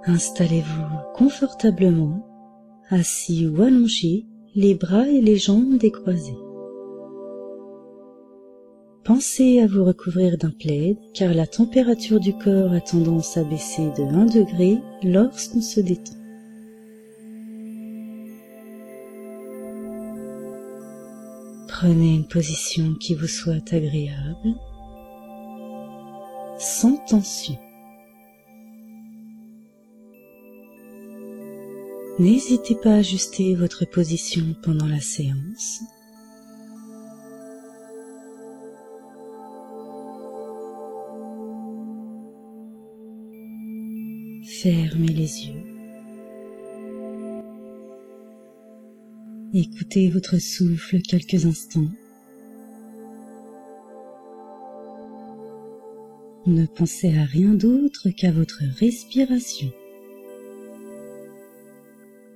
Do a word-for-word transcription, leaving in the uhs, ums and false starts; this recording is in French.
Installez-vous confortablement, assis ou allongé, les bras et les jambes décroisés. Pensez à vous recouvrir d'un plaid, car la température du corps a tendance à baisser de un degré lorsqu'on se détend. Prenez une position qui vous soit agréable, sans tension. N'hésitez pas à ajuster votre position pendant la séance. Fermez les yeux. Écoutez votre souffle quelques instants. Ne pensez à rien d'autre qu'à votre respiration.